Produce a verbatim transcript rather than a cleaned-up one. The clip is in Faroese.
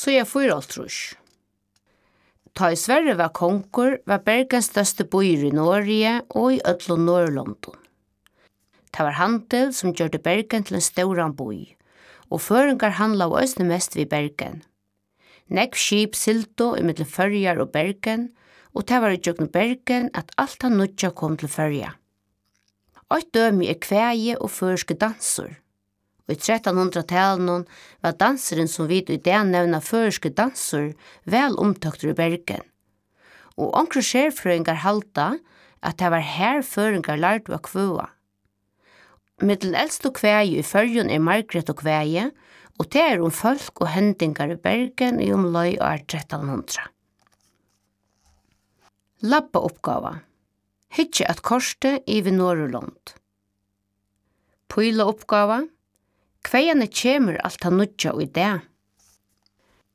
så er fyraltrus. Ta i Sverige var konkur, var Bergens største byer i Norge og i Øtlo Norrlondon. Det var handel som gjorde Bergen til en stor by, og føringar handla av østene mest ved Bergen. Nekv skip silto i mellom Førjar og Bergen, og det var i Jøgn Bergen at alt han nødja kom til Førja. Eit dømi er kveie og førske danser. Og i trettenhundratalen var danseren som vi i det nevna førske danser vel omtøkter i Bergen. Og onkre skjerfrøyngar halda at det var her føringar lærte å kvøa. Middel eldst og kveie i Førjun er Margret og kveie, og det er om folk og hendingar i Bergen i om løy år trettenhundra. Lappa oppgava. Hitje at korste i ved Norrland. Pøyla oppgava. Kveiane kjemur alt han nudja og i det.